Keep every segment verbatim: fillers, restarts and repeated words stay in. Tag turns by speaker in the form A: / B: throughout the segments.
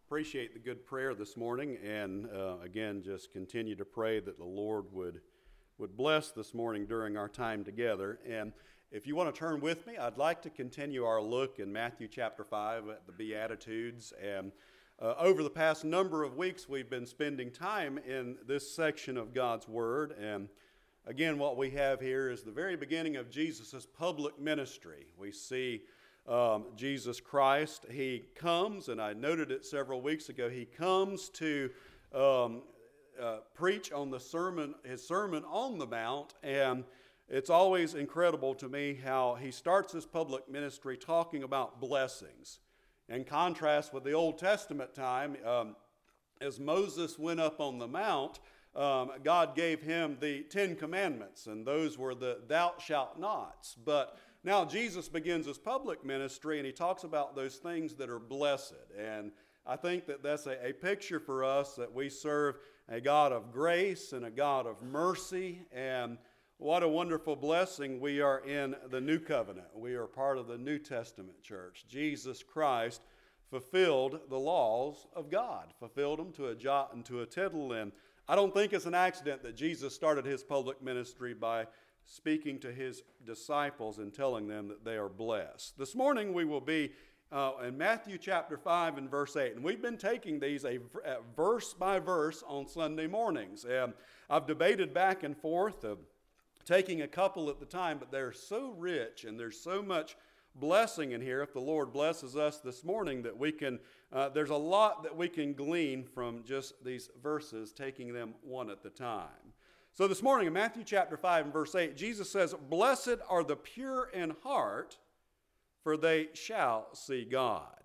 A: appreciate the good prayer this morning, and uh, again, just continue to pray that the Lord would would bless this morning during our time together. And if you want to turn with me, I'd like to continue our look in Matthew chapter five at the Beatitudes. And uh, over the past number of weeks, we've been spending time in this section of God's Word. And again, what we have here is the very beginning of Jesus' public ministry. We see Um, Jesus Christ, he comes, and I noted it several weeks ago, he comes to um, uh, preach on the sermon, his Sermon on the Mount, and it's always incredible to me how he starts his public ministry talking about blessings. In contrast with the Old Testament time, um, as Moses went up on the mount, um, God gave him the Ten Commandments, and those were the thou shalt nots. But now Jesus begins his public ministry, and he talks about those things that are blessed. And I think that that's a, a picture for us that we serve a God of grace and a God of mercy. And what a wonderful blessing we are in the New Covenant. We are part of the New Testament church. Jesus Christ fulfilled the laws of God, fulfilled them to a jot and to a tittle. And I don't think it's an accident that Jesus started his public ministry by speaking to his disciples and telling them that they are blessed. This morning we will be uh, in Matthew chapter five and verse eight. And we've been taking these a, a verse by verse on Sunday mornings. And I've debated back and forth of taking a couple at the time, but they're so rich and there's so much blessing in here. If the Lord blesses us this morning, that we can, uh, there's a lot that we can glean from just these verses, taking them one at a time. So this morning in Matthew chapter five and verse eight, Jesus says, "Blessed are the pure in heart, for they shall see God."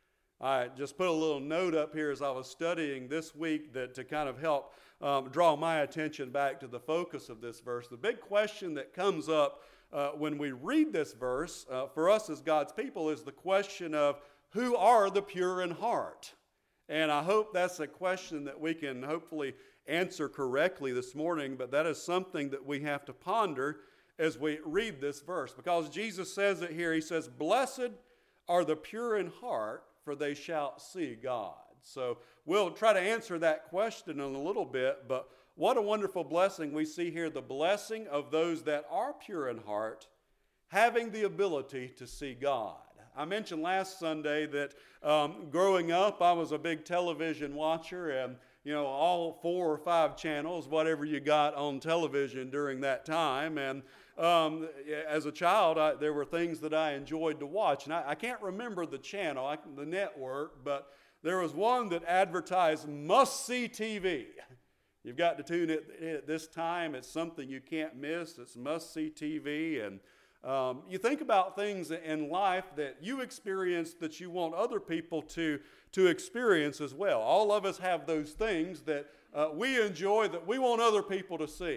A: I just put a little note up here as I was studying this week that to kind of help um, draw my attention back to the focus of this verse. The big question that comes up uh, when we read this verse uh, for us as God's people is the question of who are the pure in heart? And I hope that's a question that we can hopefully answer correctly this morning, but that is something that we have to ponder as we read this verse, because Jesus says it here. He says, "Blessed are the pure in heart, for they shall see God." So we'll try to answer that question in a little bit, but what a wonderful blessing we see here, the blessing of those that are pure in heart, having the ability to see God. I mentioned last Sunday that um, growing up, I was a big television watcher, and you know, all four or five channels, whatever you got on television during that time. And um, as a child, I, there were things that I enjoyed to watch. And I, I can't remember the channel, I, the network, but there was one that advertised must-see T V. You've got to tune it at this time. It's something you can't miss. It's must-see T V. And Um, you think about things in life that you experience that you want other people to, to experience as well. All of us have those things that uh, we enjoy that we want other people to see.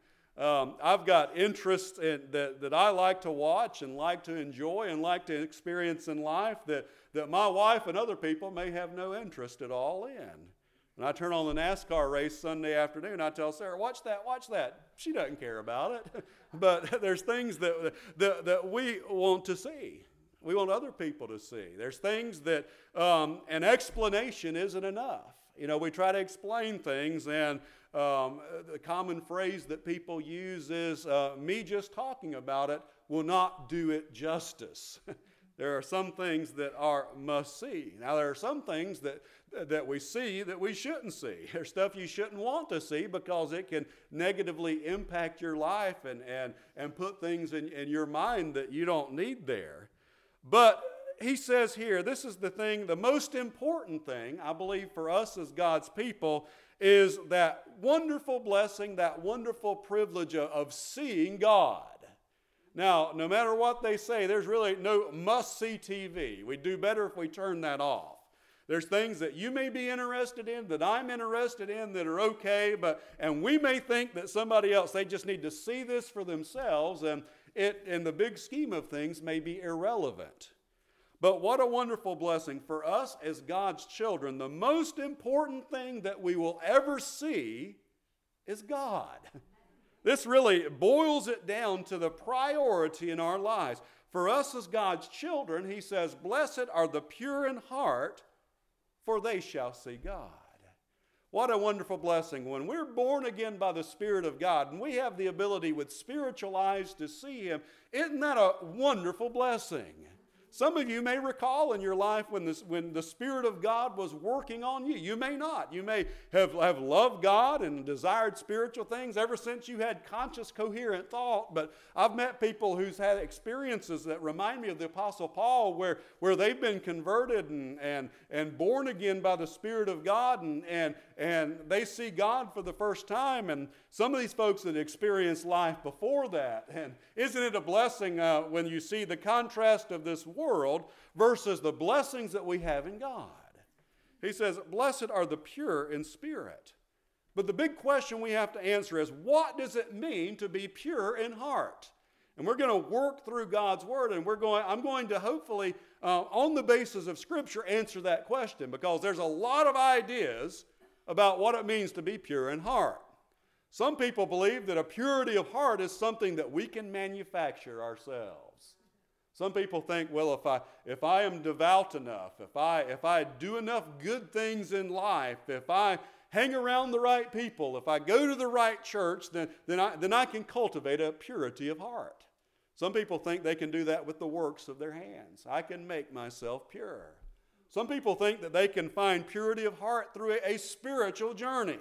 A: um, I've got interests in, that, that I like to watch and like to enjoy and like to experience in life that, that my wife and other people may have no interest at all in. When I turn on the NASCAR race Sunday afternoon, I tell Sarah, watch that, watch that. She doesn't care about it. But there's things that, that, that we want to see. We want other people to see. There's things that um, an explanation isn't enough. You know, we try to explain things, and um, the common phrase that people use is, uh, me just talking about it will not do it justice. There are some things that are must see. Now, there are some things that that we see that we shouldn't see. There's stuff you shouldn't want to see because it can negatively impact your life and, and, and put things in, in your mind that you don't need there. But he says here, this is the thing, the most important thing, I believe, for us as God's people is that wonderful blessing, that wonderful privilege of, of seeing God. Now, no matter what they say, there's really no must-see T V. We'd do better if we turn that off. There's things that you may be interested in, that I'm interested in, that are okay, but and we may think that somebody else, they just need to see this for themselves, and it, in the big scheme of things, may be irrelevant. But what a wonderful blessing for us as God's children. The most important thing that we will ever see is God. This really boils it down to the priority in our lives. For us as God's children, he says, "Blessed are the pure in heart, for they shall see God. What a wonderful blessing. When we're born again by the Spirit of God and we have the ability with spiritual eyes to see Him, isn't that a wonderful blessing? Some of you may recall in your life when, this, when the Spirit of God was working on you. You may not. You may have, have loved God and desired spiritual things ever since you had conscious, coherent thought. But I've met people who's had experiences that remind me of the Apostle Paul where, where they've been converted and, and, and born again by the Spirit of God and, and, and they see God for the first time. And some of these folks had experienced life before that. And isn't it a blessing uh, when you see the contrast of this world versus the blessings that we have in God? He says, blessed are the pure in spirit. But the big question we have to answer is, what does it mean to be pure in heart? And we're going to work through God's Word, and we're going, I'm going to hopefully, uh, on the basis of Scripture, answer that question, because there's a lot of ideas about what it means to be pure in heart. Some people believe that a purity of heart is something that we can manufacture ourselves. Some people think, well, if I if I am devout enough, if I if I do enough good things in life, if I hang around the right people, if I go to the right church, then then I then I can cultivate a purity of heart. Some people think they can do that with the works of their hands. I can make myself pure. Some people think that they can find purity of heart through a, a spiritual journey.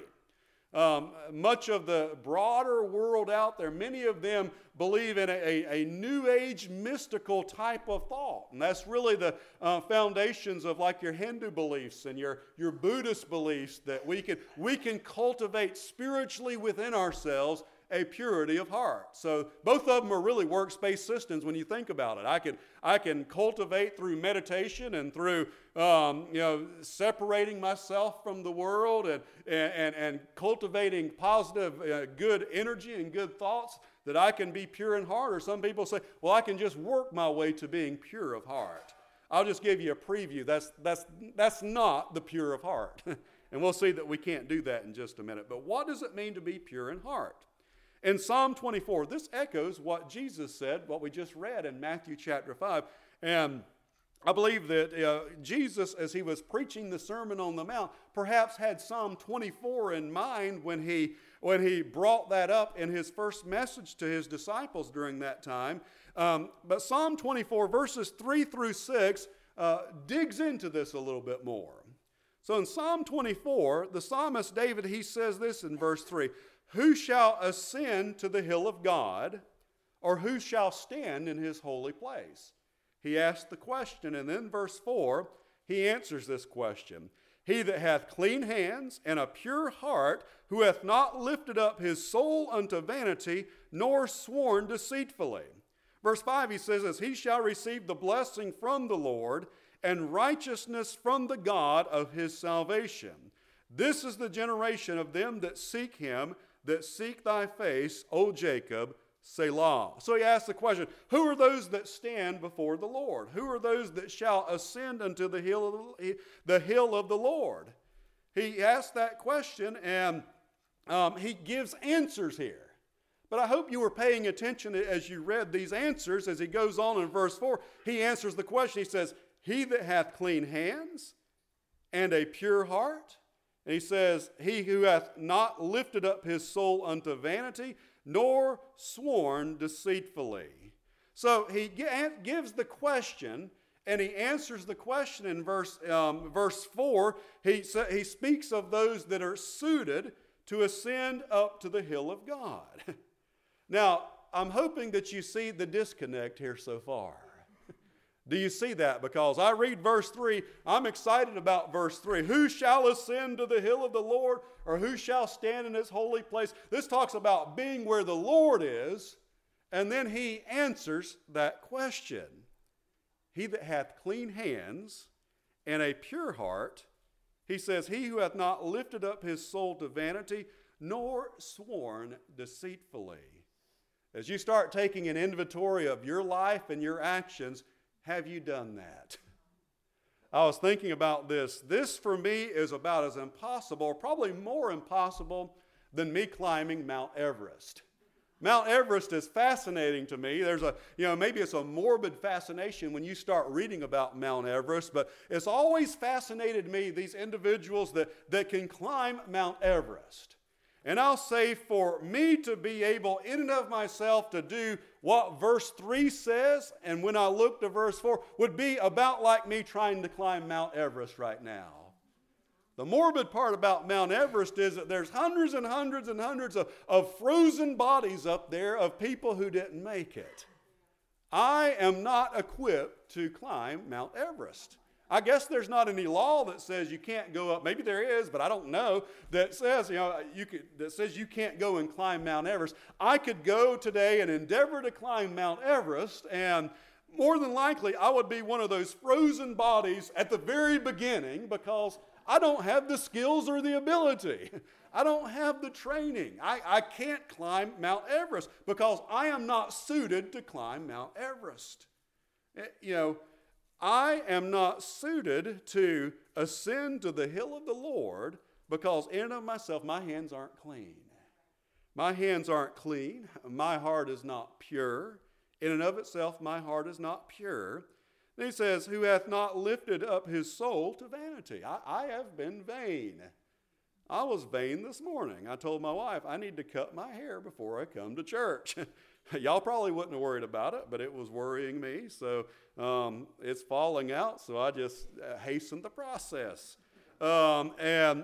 A: Um, much of the broader world out there, many of them believe in a, a, a new age mystical type of thought. And that's really the uh, foundations of like your Hindu beliefs and your, your Buddhist beliefs, that we can, we can cultivate spiritually within ourselves a purity of heart. So both of them are really works-based systems when you think about it. I can, I can cultivate through meditation and through um, you know, separating myself from the world and, and, and cultivating positive, uh, good energy and good thoughts, that I can be pure in heart. Or some people say, well, I can just work my way to being pure of heart. I'll just give you a preview. That's, that's, that's not the pure of heart. And we'll see that we can't do that in just a minute. But what does it mean to be pure in heart? In Psalm twenty-four, this echoes what Jesus said, what we just read in Matthew chapter five. And I believe that uh, Jesus, as he was preaching the Sermon on the Mount, perhaps had Psalm twenty-four in mind when he, when he brought that up in his first message to his disciples during that time. Um, but Psalm twenty-four, verses three through six, uh, digs into this a little bit more. So in Psalm twenty-four, the psalmist David, he says this in verse three, "Who shall ascend to the hill of God, or who shall stand in his holy place?" He asks the question, and then verse four, he answers this question. "He that hath clean hands and a pure heart, who hath not lifted up his soul unto vanity, nor sworn deceitfully." Verse five, he says, "As he shall receive the blessing from the Lord, and righteousness from the God of his salvation. This is the generation of them that seek him, that seek thy face, O Jacob, Selah." So he asks the question, who are those that stand before the Lord? Who are those that shall ascend unto the hill of the, the, hill of the Lord? He asks that question, and um, he gives answers here. But I hope you were paying attention as you read these answers. As he goes on in verse four, he answers the question. He says, "He that hath clean hands and a pure heart." And he says, "He who hath not lifted up his soul unto vanity, nor sworn deceitfully." So he gives the question, and he answers the question in verse, um, verse four. He, he speaks of those that are suited to ascend up to the hill of God. Now, I'm hoping that you see the disconnect here so far. Do you see that? Because I read verse three, I'm excited about verse three. "Who shall ascend to the hill of the Lord, or who shall stand in his holy place?" This talks about being where the Lord is, and then he answers that question. "He that hath clean hands and a pure heart," he says, "he who hath not lifted up his soul to vanity, nor sworn deceitfully." As you start taking an inventory of your life and your actions, have you done that? I was thinking about this. This for me is about as impossible, or probably more impossible, than me climbing Mount Everest. Mount Everest is fascinating to me. There's a, you know, maybe it's a morbid fascination when you start reading about Mount Everest, but it's always fascinated me, these individuals that, that can climb Mount Everest. And I'll say for me to be able in and of myself to do what verse three says, and when I look to verse four, would be about like me trying to climb Mount Everest right now. The morbid part about Mount Everest is that there's hundreds and hundreds and hundreds of, of frozen bodies up there of people who didn't make it. I am not equipped to climb Mount Everest. I guess there's not any law that says you can't go up. Maybe there is, but I don't know. That says, you know, you could, that says you can't go and climb Mount Everest. I could go today and endeavor to climb Mount Everest, and more than likely I would be one of those frozen bodies at the very beginning because I don't have the skills or the ability. I don't have the training. I, I can't climb Mount Everest because I am not suited to climb Mount Everest. You know, I am not suited to ascend to the hill of the Lord because in and of myself, my hands aren't clean. My hands aren't clean. My heart is not pure. In and of itself, my heart is not pure. And he says, who hath not lifted up his soul to vanity. I, I have been vain. I was vain this morning. I told my wife, I need to cut my hair before I come to church. Y'all probably wouldn't have worried about it, but it was worrying me. So um, it's falling out, so I just uh, hastened the process. Um, and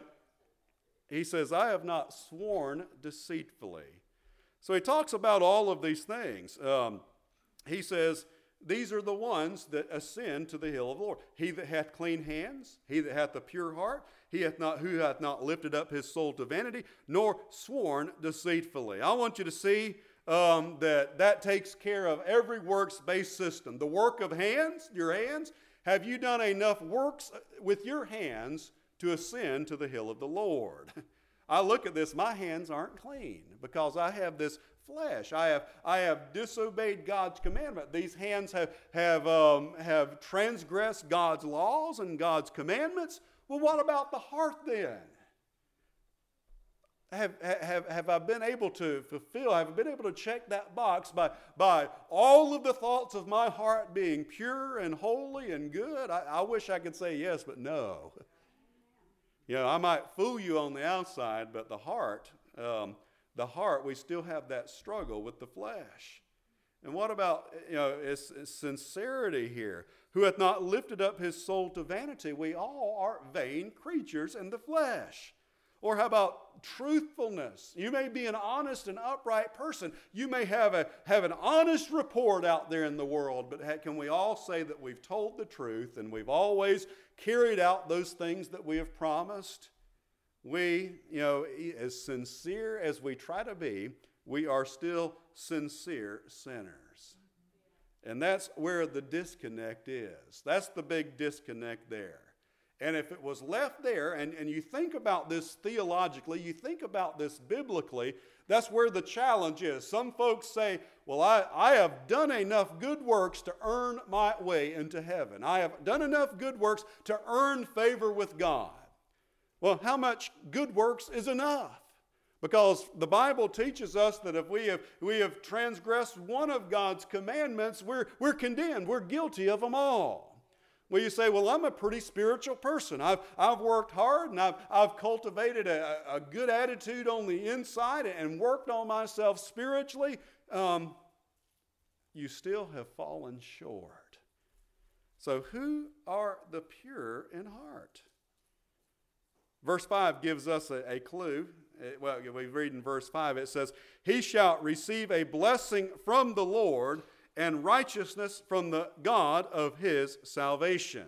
A: he says, I have not sworn deceitfully. So he talks about all of these things. Um, he says, these are the ones that ascend to the hill of the Lord. He that hath clean hands, he that hath a pure heart, he hath not, who hath not lifted up his soul to vanity, nor sworn deceitfully. I want you to see um, that that takes care of every works-based system. The work of hands, your hands, have you done enough works with your hands to ascend to the hill of the Lord? I look at this, my hands aren't clean because I have this flesh. I have I have disobeyed God's commandment. These hands have have um, have transgressed God's laws and God's commandments. Well, what about the heart then? Have, have, have I been able to fulfill, have I been able to check that box by, by all of the thoughts of my heart being pure and holy and good? I, I wish I could say yes, but no. You know, I might fool you on the outside, but the heart, um, the heart, we still have that struggle with the flesh. And what about, you know, it's, it's sincerity here? Who hath not lifted up his soul to vanity? We all are vain creatures in the flesh. Or how about truthfulness? You may be an honest and upright person. You may have a have an honest report out there in the world, but can we all say that we've told the truth and we've always carried out those things that we have promised? We, you know, as sincere as we try to be, we are still sincere sinners. And that's where the disconnect is. That's the big disconnect there. And if it was left there, and, and you think about this theologically, you think about this biblically, that's where the challenge is. Some folks say, well, I, I have done enough good works to earn my way into heaven. I have done enough good works to earn favor with God. Well, how much good works is enough? Because the Bible teaches us that if we have, we have transgressed one of God's commandments, we're, we're condemned. We're guilty of them all. Well, you say, well, I'm a pretty spiritual person. I've, I've worked hard and I've, I've cultivated a, a good attitude on the inside and worked on myself spiritually. Um, you still have fallen short. So who are the pure in heart? Verse five gives us a, a clue. Well, we read in verse five, it says, he shall receive a blessing from the Lord and righteousness from the God of his salvation.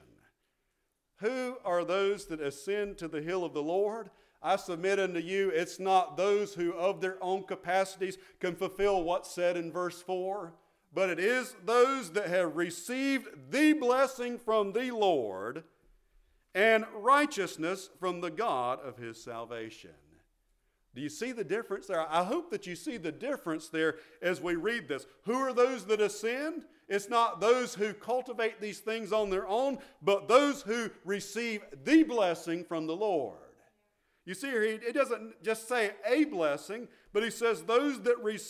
A: Who are those that ascend to the hill of the Lord? I submit unto you, it's not those who of their own capacities can fulfill what's said in verse four, but it is those that have received the blessing from the Lord and righteousness from the God of his salvation. Do you see the difference there? I hope that you see the difference there as we read this. Who are those that ascend? It's not those who cultivate these things on their own, but those who receive the blessing from the Lord. You see here, it doesn't just say a blessing, but he says those that receive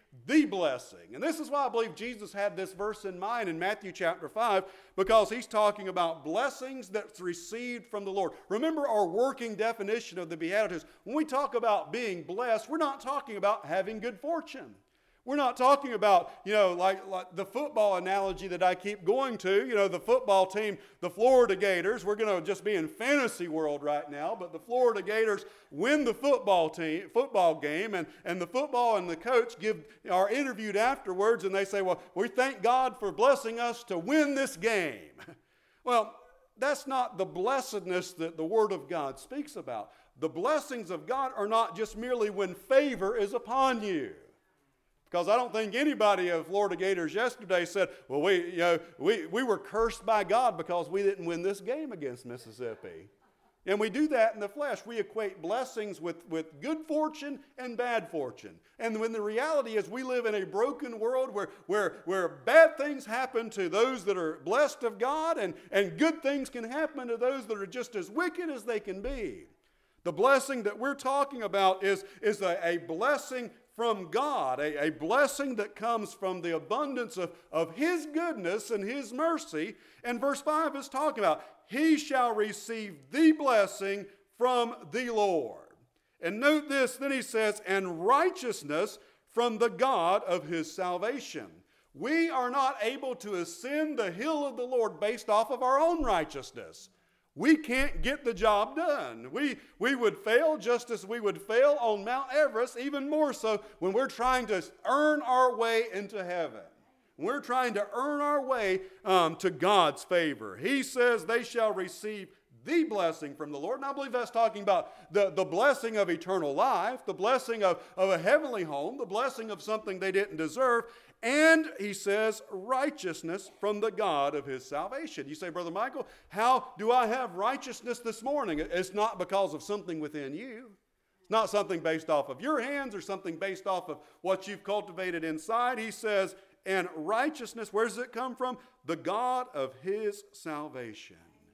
A: the blessing. And this is why I believe Jesus had this verse in mind in Matthew chapter five, because he's talking about blessings that's received from the Lord. Remember our working definition of the Beatitudes. When we talk about being blessed, we're not talking about having good fortune. We're not talking about, you know, like, like the football analogy that I keep going to. You know, the football team, the Florida Gators, we're going to just be in fantasy world right now, but the Florida Gators win the football team, football game, and, and the football and the coach give are interviewed afterwards, and they say, well, we thank God for blessing us to win this game. Well, that's not the blessedness that the Word of God speaks about. The blessings of God are not just merely when favor is upon you. Because I don't think anybody of Florida Gators yesterday said, well, we, you know, we, we were cursed by God because we didn't win this game against Mississippi. And we do that in the flesh. We equate blessings with, with good fortune and bad fortune. And when the reality is we live in a broken world where, where, where bad things happen to those that are blessed of God, and, and good things can happen to those that are just as wicked as they can be. The blessing that we're talking about is, is a, a blessing from God, a, a blessing that comes from the abundance of, of His goodness and His mercy. And verse five is talking about, he shall receive the blessing from the Lord. And note this, then he says, and righteousness from the God of his salvation. We are not able to ascend the hill of the Lord based off of our own righteousness. We can't get the job done. We, we would fail just as we would fail on Mount Everest, even more so when we're trying to earn our way into heaven. We're trying to earn our way um, to God's favor. He says they shall receive the blessing from the Lord. And I believe that's talking about the, the blessing of eternal life, the blessing of, of a heavenly home, the blessing of something they didn't deserve. And he says righteousness from the God of his salvation. You say, Brother Michael, how do I have righteousness this morning? It's not because of something within you. It's not something based off of your hands or something based off of what you've cultivated inside. He says, and righteousness, where does it come from? The God of his salvation.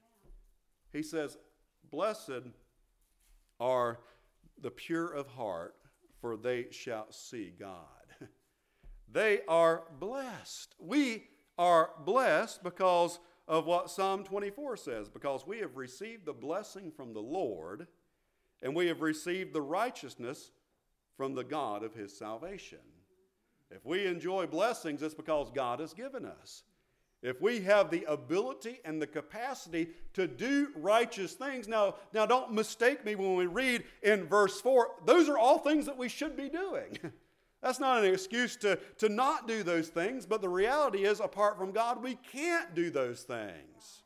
A: He says, blessed are the pure of heart, for they shall see God. They are blessed. We are blessed because of what Psalm twenty-four says, because we have received the blessing from the Lord, and we have received the righteousness from the God of his salvation. If we enjoy blessings, it's because God has given us. If we have the ability and the capacity to do righteous things, now, now don't mistake me when we read in verse four, those are all things that we should be doing. That's not an excuse to, to not do those things, but the reality is, apart from God, we can't do those things.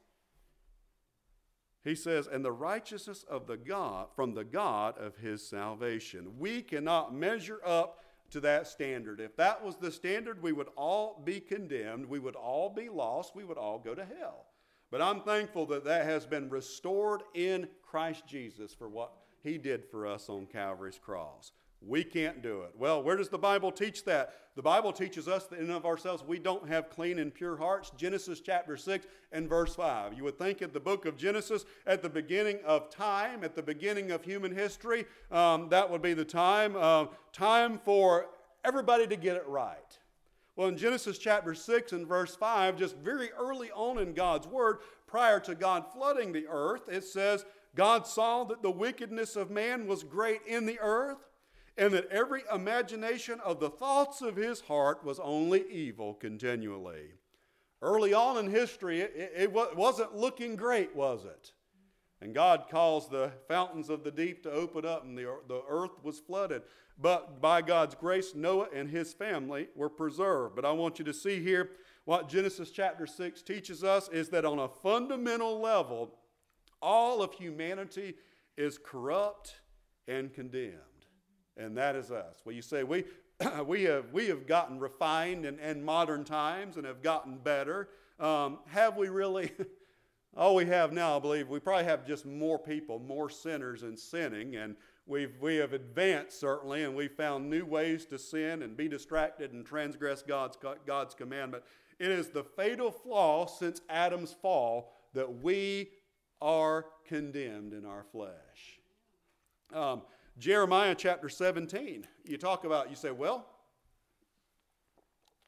A: He says, and the righteousness of the God, from the God of his salvation. We cannot measure up to that standard. If that was the standard, we would all be condemned. We would all be lost. We would all go to hell. But I'm thankful that that has been restored in Christ Jesus for what he did for us on Calvary's cross. We can't do it. Well, where does the Bible teach that? The Bible teaches us that in and of ourselves we don't have clean and pure hearts. Genesis chapter six and verse five. You would think at the book of Genesis, at the beginning of time, at the beginning of human history, um, that would be the time, uh, time for everybody to get it right. Well, in Genesis chapter six and verse five, just very early on in God's word, prior to God flooding the earth, it says, God saw that the wickedness of man was great in the earth, and that every imagination of the thoughts of his heart was only evil continually. Early on in history, it, it, it wasn't looking great, was it? And God caused the fountains of the deep to open up, and the, the earth was flooded. But by God's grace, Noah and his family were preserved. But I want you to see here what Genesis chapter six teaches us is that on a fundamental level, all of humanity is corrupt and condemned. And that is us. Well, you say, we, we, have, we have gotten refined in, in modern times and have gotten better. Um, have we really? All we have now, I believe, we probably have just more people, more sinners and sinning. And we've, we have advanced, certainly, and we've found new ways to sin and be distracted and transgress God's, God's commandment. It is the fatal flaw since Adam's fall that we are condemned in our flesh. Um, Jeremiah chapter seventeen, you talk about, you say, well,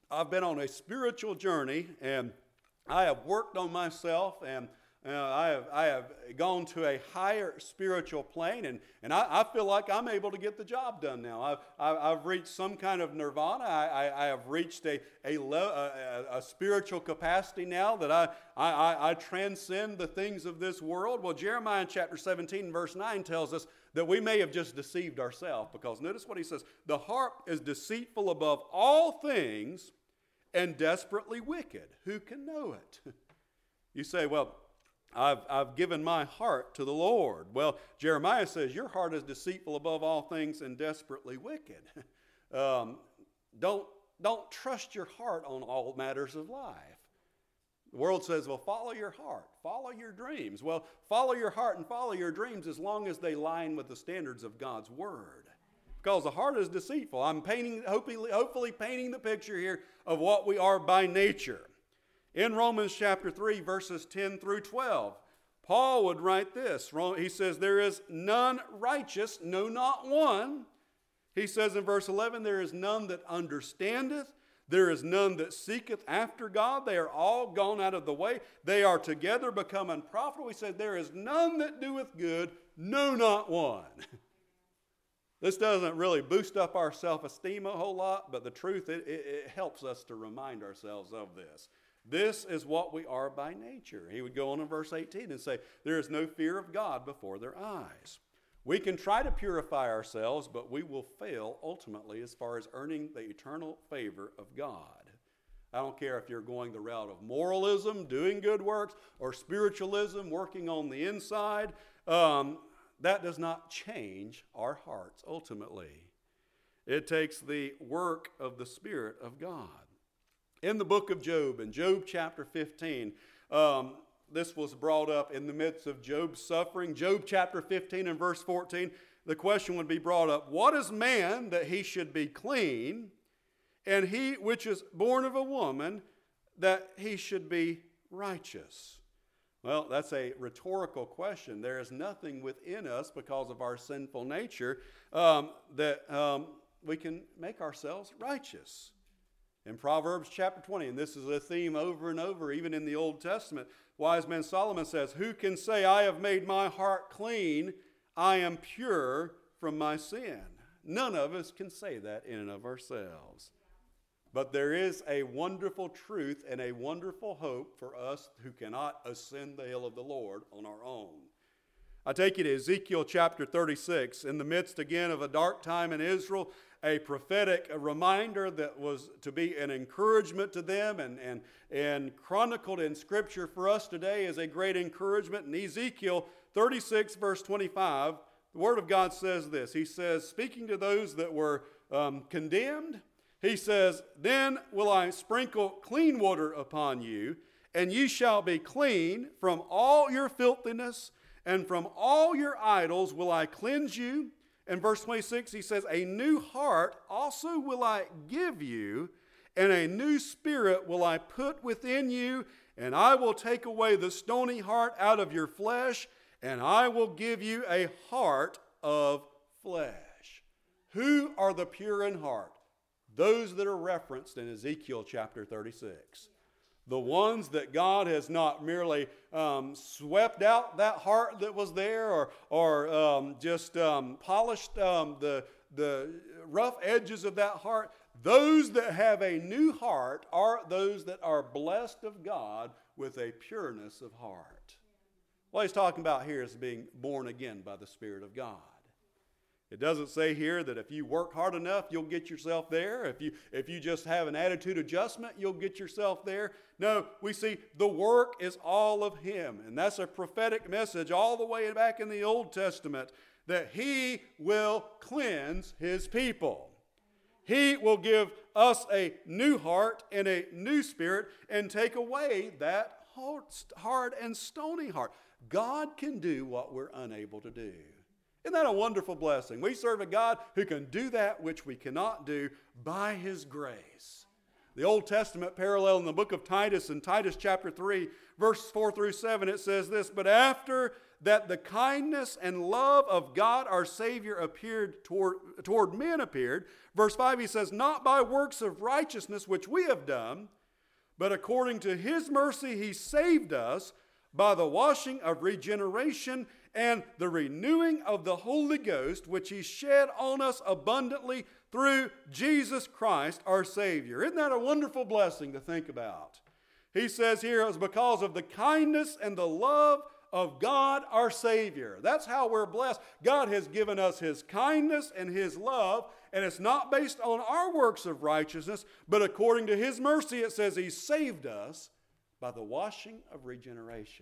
A: I've been on a spiritual journey, and I have worked on myself, and uh, I have I have gone to a higher spiritual plane, and, and I, I feel like I'm able to get the job done now. I've, I've, I've reached some kind of nirvana. I, I, I have reached a a, a a spiritual capacity now that I, I, I transcend the things of this world. Well, Jeremiah chapter seventeen, verse nine tells us that we may have just deceived ourselves, because notice what he says: the heart is deceitful above all things and desperately wicked. Who can know it? You say, well, I've, I've given my heart to the Lord. Well, Jeremiah says your heart is deceitful above all things and desperately wicked. Um, don't, don't trust your heart on all matters of life. The world says, well, follow your heart, follow your dreams. Well, follow your heart and follow your dreams as long as they line with the standards of God's Word. Because the heart is deceitful. I'm painting, hopefully, hopefully painting the picture here of what we are by nature. In Romans chapter three, verses ten through twelve, Paul would write this. He says, there is none righteous, no, not one. He says in verse eleven, there is none that understandeth. There is none that seeketh after God. They are all gone out of the way. They are together become unprofitable. He said, there is none that doeth good, no, not one. This doesn't really boost up our self-esteem a whole lot, but the truth, it, it, it helps us to remind ourselves of this. This is what we are by nature. He would go on in verse eighteen and say, there is no fear of God before their eyes. We can try to purify ourselves, but we will fail ultimately as far as earning the eternal favor of God. I don't care if you're going the route of moralism, doing good works, or spiritualism, working on the inside. Um, that does not change our hearts ultimately. It takes the work of the Spirit of God. In the book of Job, in Job chapter fifteen, um, this was brought up in the midst of Job's suffering. Job chapter fifteen and verse fourteen, the question would be brought up, what is man that he should be clean, and he which is born of a woman that he should be righteous? Well, that's a rhetorical question. There is nothing within us because of our sinful nature um, that um, we can make ourselves righteous. In Proverbs chapter twenty, and this is a theme over and over, even in the Old Testament, wise man Solomon says, who can say, I have made my heart clean, I am pure from my sin? None of us can say that in and of ourselves. But there is a wonderful truth and a wonderful hope for us who cannot ascend the hill of the Lord on our own. I take you to Ezekiel chapter thirty-six, in the midst again of a dark time in Israel, a prophetic a reminder that was to be an encouragement to them and, and, and chronicled in Scripture for us today as a great encouragement. In Ezekiel thirty-six, verse twenty-five, the Word of God says this. He says, speaking to those that were um, condemned, he says, then will I sprinkle clean water upon you, and ye shall be clean from all your filthiness, and from all your idols will I cleanse you. In verse twenty-six, he says, a new heart also will I give you, and a new spirit will I put within you, and I will take away the stony heart out of your flesh, and I will give you a heart of flesh. Who are the pure in heart? Those that are referenced in Ezekiel chapter thirty-six. The ones that God has not merely um, swept out that heart that was there, or, or um, just um, polished um, the, the rough edges of that heart. Those that have a new heart are those that are blessed of God with a pureness of heart. What he's talking about here is being born again by the Spirit of God. It doesn't say here that if you work hard enough, you'll get yourself there. If you, if you just have an attitude adjustment, you'll get yourself there. No, we see the work is all of Him. And that's a prophetic message all the way back in the Old Testament, that He will cleanse His people. He will give us a new heart and a new spirit and take away that hard and stony heart. God can do what we're unable to do. Isn't that a wonderful blessing? We serve a God who can do that which we cannot do by His grace. The Old Testament parallel in the book of Titus, in Titus chapter three, verses four through seven, it says this, "But after that the kindness and love of God our Savior appeared toward, toward men appeared," verse five, he says, "not by works of righteousness which we have done, but according to His mercy He saved us by the washing of regeneration and the renewing of the Holy Ghost, which He shed on us abundantly through Jesus Christ our Savior." Isn't that a wonderful blessing to think about? He says here, it was because of the kindness and the love of God our Savior. That's how we're blessed. God has given us His kindness and His love, and it's not based on our works of righteousness, but according to His mercy, it says He saved us by the washing of regeneration.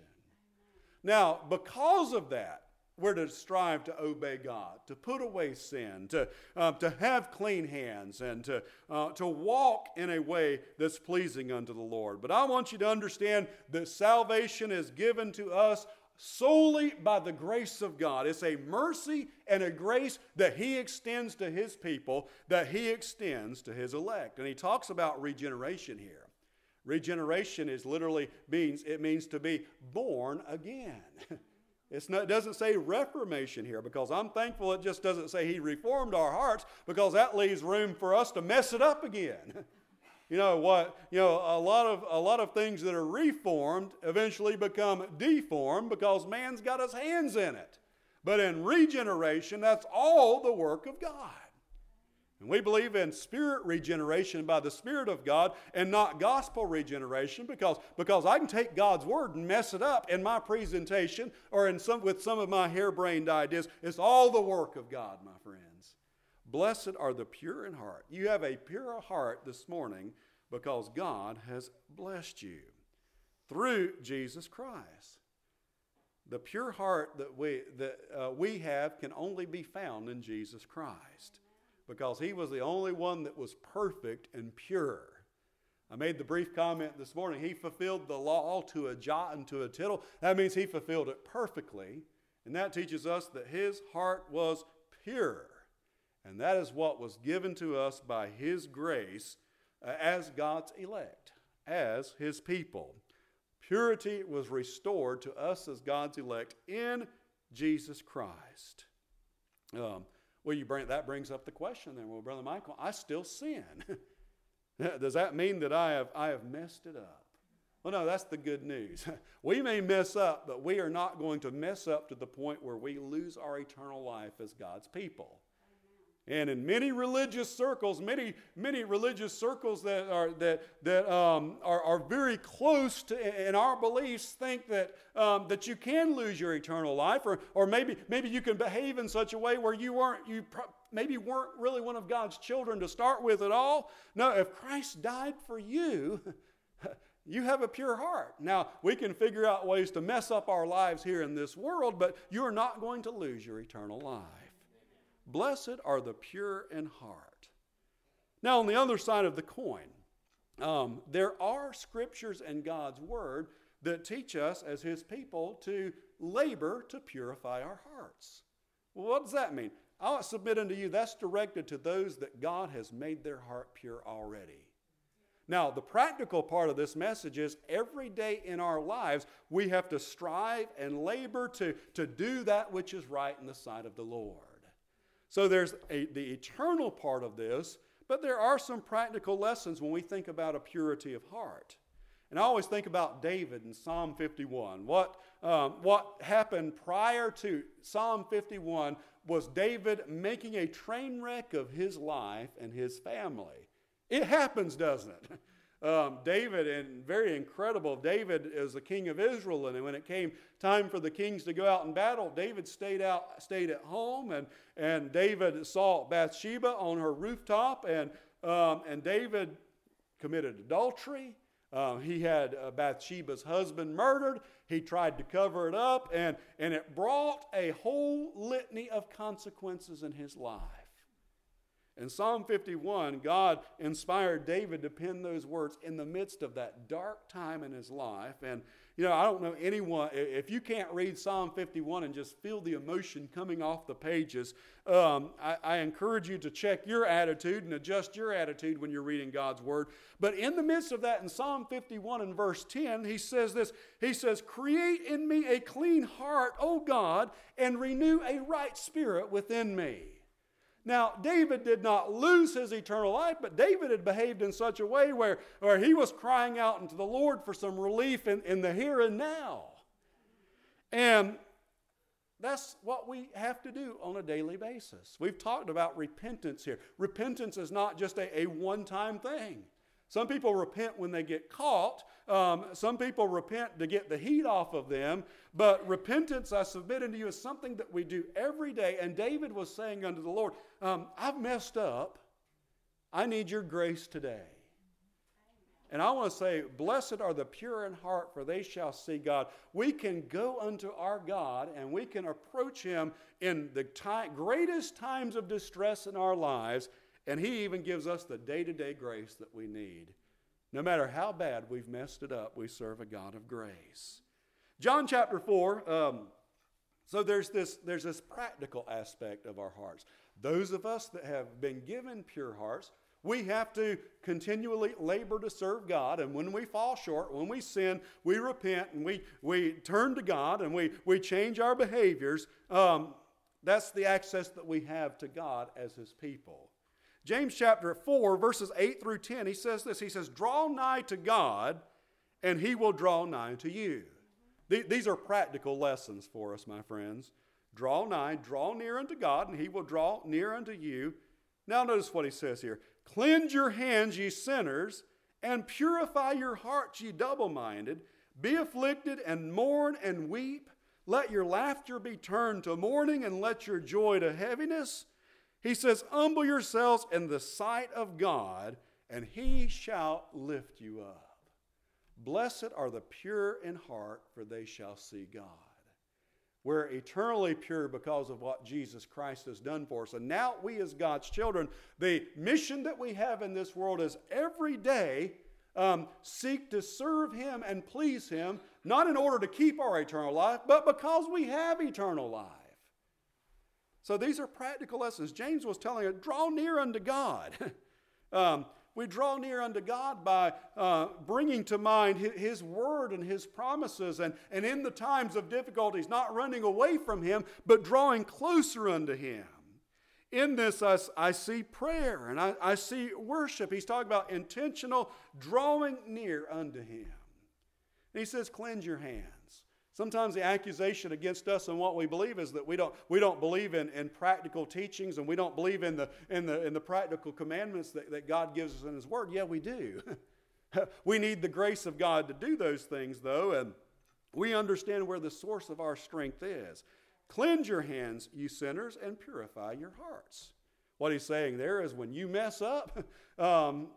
A: Now, because of that, we're to strive to obey God, to put away sin, to, uh, to have clean hands, and to, uh, to walk in a way that's pleasing unto the Lord. But I want you to understand that salvation is given to us solely by the grace of God. It's a mercy and a grace that He extends to His people, that He extends to His elect. And He talks about regeneration here. Regeneration is literally means, it means to be born again. It's not, it doesn't say reformation here, because I'm thankful it just doesn't say He reformed our hearts, because that leaves room for us to mess it up again. You know what? You know, a lot of a lot of things that are reformed eventually become deformed because man's got his hands in it. But in regeneration, that's all the work of God. And we believe in spirit regeneration by the Spirit of God and not gospel regeneration, because, because I can take God's word and mess it up in my presentation or in some, with some of my harebrained ideas. It's all the work of God, my friends. Blessed are the pure in heart. You have a pure heart this morning because God has blessed you through Jesus Christ. The pure heart that we, that, uh, we have can only be found in Jesus Christ, because He was the only one that was perfect and pure. I made the brief comment this morning, He fulfilled the law to a jot and to a tittle. That means He fulfilled it perfectly, and that teaches us that His heart was pure. And that is what was given to us by His grace uh, as God's elect, as His people. Purity was restored to us as God's elect in Jesus Christ. Um, Well, you bring, that brings up the question then, well, Brother Michael, I still sin. Does that mean that I have, I have messed it up? Well, no, that's the good news. We may mess up, but we are not going to mess up to the point where we lose our eternal life as God's people. And in many religious circles, many many religious circles that are that that um, are, are very close to in our beliefs think that um, that you can lose your eternal life, or or maybe maybe you can behave in such a way where you weren't you pro- maybe weren't really one of God's children to start with at all. No, if Christ died for you, you have a pure heart. Now, we can figure out ways to mess up our lives here in this world, but you're not going to lose your eternal life. Blessed are the pure in heart. Now, on the other side of the coin, um, there are scriptures in God's Word that teach us as His people to labor to purify our hearts. Well, what does that mean? I'll submit unto you that's directed to those that God has made their heart pure already. Now, the practical part of this message is every day in our lives, we have to strive and labor to, to do that which is right in the sight of the Lord. So there's a, the eternal part of this, but there are some practical lessons when we think about a purity of heart. And I always think about David in Psalm fifty-one. What, um, what happened prior to Psalm fifty-one was David making a train wreck of his life and his family. It happens, doesn't it? Um, David, and very incredible, David is the king of Israel, and when it came time for the kings to go out in battle, David stayed out, stayed at home, and, and David saw Bathsheba on her rooftop, and, um, and David committed adultery. Uh, he had uh, Bathsheba's husband murdered. He tried to cover it up, and, and it brought a whole litany of consequences in his life. In Psalm fifty-one, God inspired David to pen those words in the midst of that dark time in his life. And, You know, I don't know anyone, if you can't read Psalm fifty-one and just feel the emotion coming off the pages, um, I, I encourage you to check your attitude and adjust your attitude when you're reading God's Word. But in the midst of that, in Psalm fifty-one and verse ten, he says this, he says, "Create in me a clean heart, O God, and renew a right spirit within me." Now, David did not lose his eternal life, but David had behaved in such a way where, where he was crying out unto the Lord for some relief in, in the here and now. And that's what we have to do on a daily basis. We've talked about repentance here. Repentance is not just a, a one-time thing. Some people repent when they get caught. Um, some people repent to get the heat off of them. But repentance, I submit unto you, is something that we do every day. And David was saying unto the Lord, um, I've messed up. I need your grace today. And I want to say, blessed are the pure in heart, for they shall see God. We can go unto our God and we can approach Him in the time, greatest times of distress in our lives. And He even gives us the day-to-day grace that we need. No matter how bad we've messed it up, we serve a God of grace. John chapter four, um, so there's this, there's this practical aspect of our hearts. Those of us that have been given pure hearts, we have to continually labor to serve God. And when we fall short, when we sin, we repent and we, we turn to God and we, we change our behaviors. Um, that's the access that we have to God as His people. James chapter four, verses eight through ten, he says this. He says, "Draw nigh to God, and He will draw nigh to you." These are practical lessons for us, my friends. Draw nigh, draw near unto God, and He will draw near unto you. Now notice what he says here. "Cleanse your hands, ye sinners, and purify your hearts, ye double-minded. Be afflicted, and mourn, and weep. Let your laughter be turned to mourning, and let your joy to heaviness." He says, "Humble yourselves in the sight of God, and He shall lift you up. Blessed are the pure in heart, for they shall see God." We're eternally pure because of what Jesus Christ has done for us. And now we as God's children, the mission that we have in this world is every day um, seek to serve Him and please Him, not in order to keep our eternal life, but because we have eternal life. So these are practical lessons. James was telling us, draw near unto God. um, we draw near unto God by uh, bringing to mind His, His Word and His promises, and, and in the times of difficulties, not running away from Him, but drawing closer unto Him. In this, I, I see prayer and I, I see worship. He's talking about intentional drawing near unto Him. And he says, cleanse your hands. Sometimes the accusation against us and what we believe is that we don't, we don't believe in, in practical teachings, and we don't believe in the, in the, in the practical commandments that, that God gives us in His Word. Yeah, we do. We need the grace of God to do those things, though, and we understand where the source of our strength is. Cleanse your hands, you sinners, and purify your hearts. What he's saying there is when you mess up, um,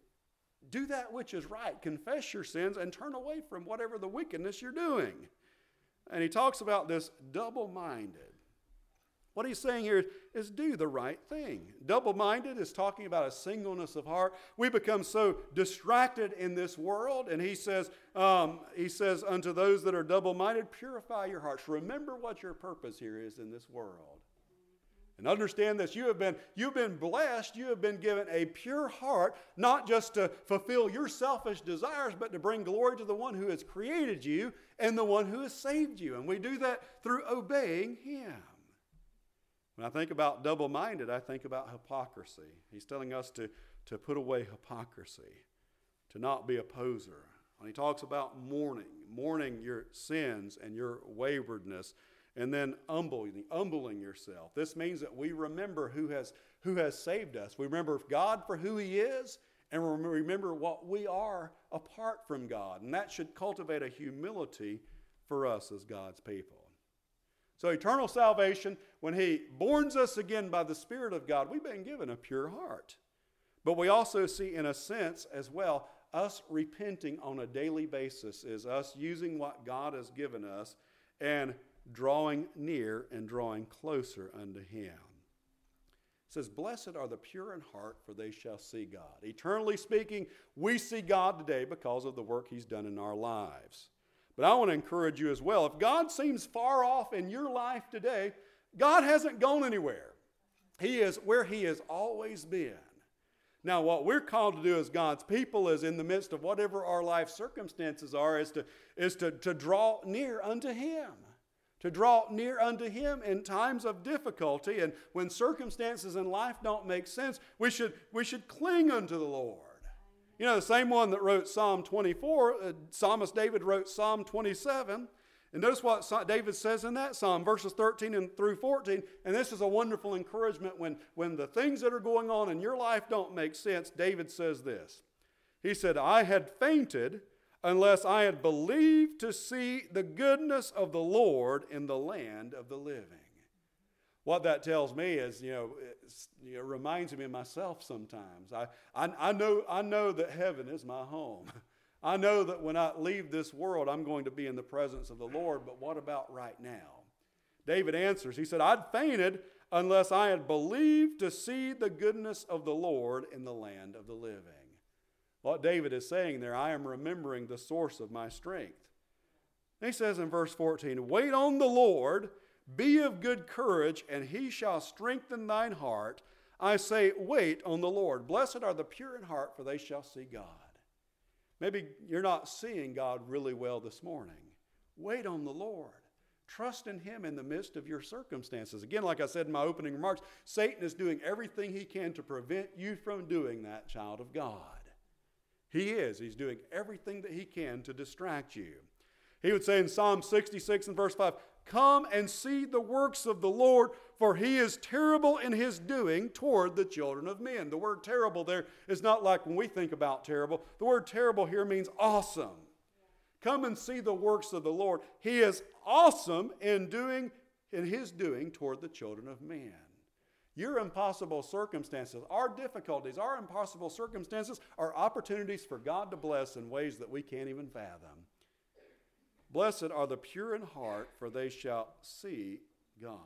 A: do that which is right. Confess your sins and turn away from whatever the wickedness you're doing. And he talks about this double-minded. What he's saying here is do the right thing. Double-minded is talking about a singleness of heart. We become so distracted in this world, and he says, um, he says, unto those that are double-minded, purify your hearts. Remember what your purpose here is in this world. And understand this, you have been, you've been blessed, you have been given a pure heart, not just to fulfill your selfish desires, but to bring glory to the one who has created you and the one who has saved you. And we do that through obeying Him. When I think about double-minded, I think about hypocrisy. He's telling us to, to put away hypocrisy, to not be a poser. When he talks about mourning, mourning your sins and your waywardness, and then humbling, humbling yourself. This means that we remember who has, who has saved us. We remember God for who He is, and we remember what we are apart from God. And that should cultivate a humility for us as God's people. So eternal salvation, when He borns us again by the Spirit of God, we've been given a pure heart. But we also see, in a sense as well, us repenting on a daily basis is us using what God has given us and drawing near and drawing closer unto Him. It says, blessed are the pure in heart, for they shall see God. Eternally speaking, we see God today because of the work He's done in our lives. But I want to encourage you as well. If God seems far off in your life today, God hasn't gone anywhere. He is where He has always been. Now, what we're called to do as God's people is in the midst of whatever our life circumstances are, is to, is to, to draw near unto Him. To draw near unto Him in times of difficulty. And when circumstances in life don't make sense, we should, we should cling unto the Lord. You know, the same one that wrote Psalm twenty-four, uh, Psalmist David wrote Psalm twenty-seven. And notice what David says in that psalm, verses thirteen and through fourteen. And this is a wonderful encouragement when, when the things that are going on in your life don't make sense. David says this. He said, I had fainted unless I had believed to see the goodness of the Lord in the land of the living. What that tells me is, you know, it reminds me of myself sometimes. I, I, I, know, I know that heaven is my home. I know that when I leave this world, I'm going to be in the presence of the Lord, but what about right now? David answers, he said, I'd fainted unless I had believed to see the goodness of the Lord in the land of the living. What David is saying there, I am remembering the source of my strength. He says in verse fourteen, wait on the Lord, be of good courage, and He shall strengthen thine heart. I say, wait on the Lord. Blessed are the pure in heart, for they shall see God. Maybe you're not seeing God really well this morning. Wait on the Lord. Trust in Him in the midst of your circumstances. Again, like I said in my opening remarks, Satan is doing everything he can to prevent you from doing that, child of God. He is. He's doing everything that he can to distract you. He would say in Psalm sixty-six and verse five, come and see the works of the Lord, for He is terrible in His doing toward the children of men. The word terrible there is not like when we think about terrible. The word terrible here means awesome. Come and see the works of the Lord. He is awesome in doing, in His doing toward the children of men. Your impossible circumstances, our difficulties, our impossible circumstances are opportunities for God to bless in ways that we can't even fathom. Blessed are the pure in heart, for they shall see God.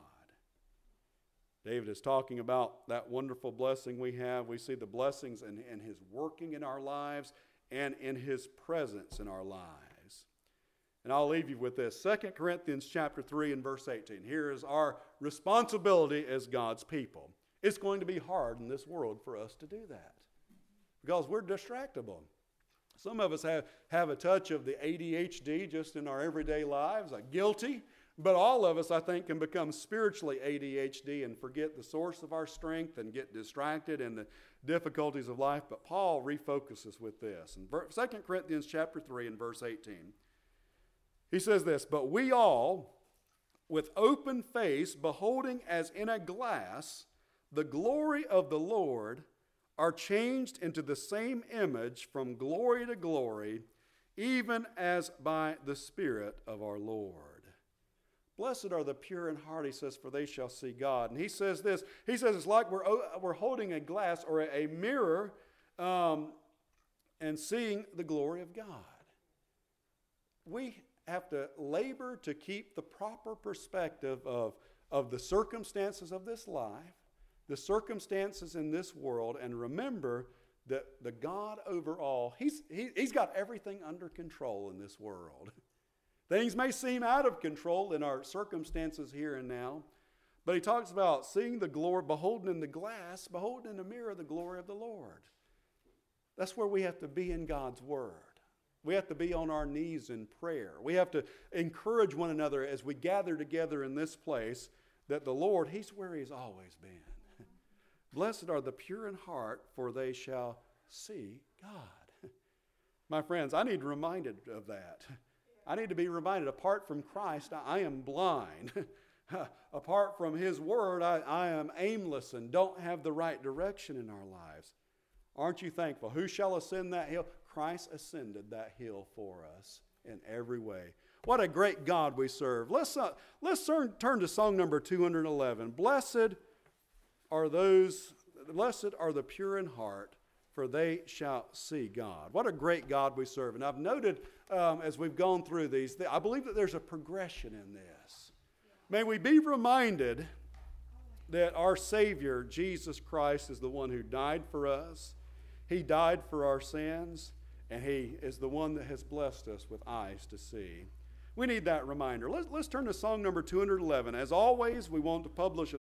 A: David is talking about that wonderful blessing we have. We see the blessings in, in His working in our lives and in His presence in our lives. And I'll leave you with this. Second Corinthians chapter three and verse eighteen. Here is our responsibility as God's people. It's going to be hard in this world for us to do that because we're distractible. Some of us have, have a touch of the A D H D just in our everyday lives, like guilty. But all of us, I think, can become spiritually A D H D and forget the source of our strength and get distracted in the difficulties of life. But Paul refocuses with this. In Second Corinthians chapter three and verse eighteen, he says this, but we all, with open face, beholding as in a glass the glory of the Lord, are changed into the same image from glory to glory, even as by the Spirit of our Lord. Blessed are the pure in heart, he says, for they shall see God. And he says this, he says it's like we're, we're holding a glass or a, a mirror um, and seeing the glory of God. We have to labor to keep the proper perspective of, of the circumstances of this life, the circumstances in this world, and remember that the God over all, he's, he, he's got everything under control in this world. Things may seem out of control in our circumstances here and now, but he talks about seeing the glory, beholding in the glass, beholding in the mirror the glory of the Lord. That's where we have to be in God's Word. We have to be on our knees in prayer. We have to encourage one another as we gather together in this place that the Lord, He's where He's always been. Blessed are the pure in heart, for they shall see God. My friends, I need reminded of that. I need to be reminded, apart from Christ, I am blind. Apart from His Word, I, I am aimless and don't have the right direction in our lives. Aren't you thankful? Who shall ascend that hill? Christ ascended that hill for us in every way. What a great God we serve. Let's, uh, let's turn, turn to song number two hundred eleven. Blessed are those, blessed are the pure in heart, for they shall see God. What a great God we serve. And I've noted um, as we've gone through these, I believe that there's a progression in this. May we be reminded that our Savior, Jesus Christ, is the one who died for us. He died for our sins, and He is the one that has blessed us with eyes to see. We need that reminder. Let's, let's turn to song number two hundred eleven. As always, we want to publish